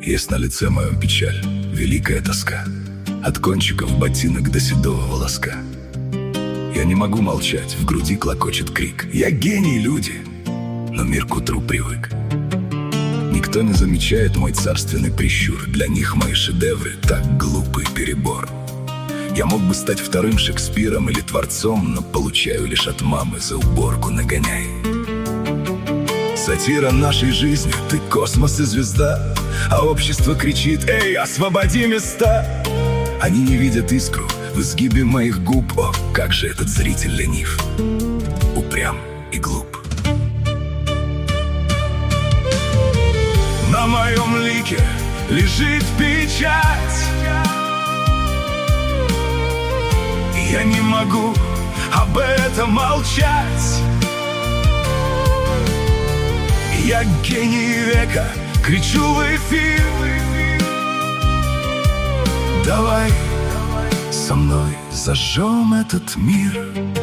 Есть на лице моем печаль, великая тоска, от кончиков ботинок до седого волоска. Я не могу молчать, в груди клокочет крик. Я гений, люди, но мир к утру привык. Никто не замечает мой царственный прищур. Для них мои шедевры так глупый перебор. Я мог бы стать вторым Шекспиром или творцом, но получаю лишь от мамы за уборку нагоняй. Сатира нашей жизни, ты космос и звезда, а общество кричит: эй, освободи места! Они не видят искру в изгибе моих губ. О, как же этот зритель ленив, упрям и глуп. На моем лике лежит печать. Я не могу об этом молчать. Я гений века, кричу в эфир. Давай со мной зажжем этот мир.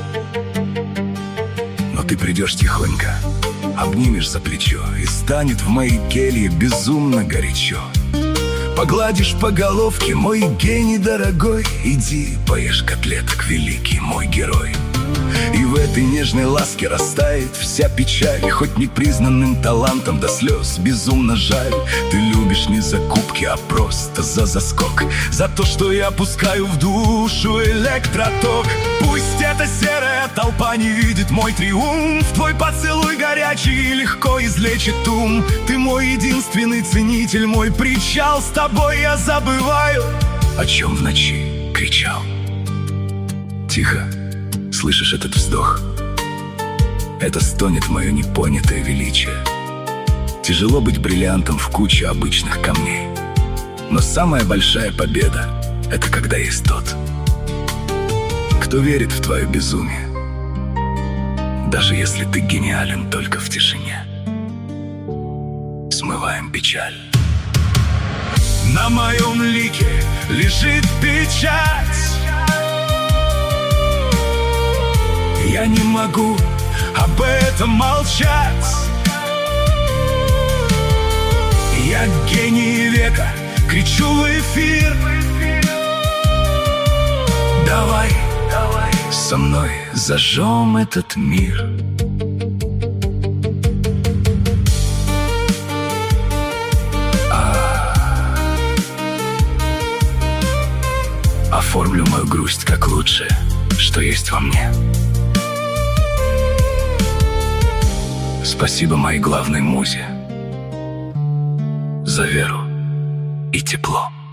Но ты придешь тихонько, обнимешь за плечо, и станет в моей келье безумно горячо. Погладишь по головке, мой гений дорогой. Иди поешь котлеток, великий мой герой. И в этой нежной ласке растает вся печаль. И хоть непризнанным талантом до слез безумно жаль, ты любишь не за кубки, а просто за заскок, за то, что я пускаю в душу электроток. Пусть эта серая толпа не видит мой триумф, твой поцелуй горячий легко излечит ум. Ты мой единственный ценитель, мой причал. С тобой я забываю, о чем в ночи кричал. Тихо, слышишь этот вздох? Это стонет мое непонятое величие. Тяжело быть бриллиантом в куче обычных камней, но самая большая победа — это когда есть тот, кто верит в твое безумие, даже если ты гениален только в тишине. Смываем печаль. На моем лике лежит печать. Я не могу об этом молчать. Я гений века, кричу в эфир. Давай со мной зажжем этот мир. Оформлю мою грусть как лучшее, что есть во мне. Спасибо моей главной музе за веру и тепло.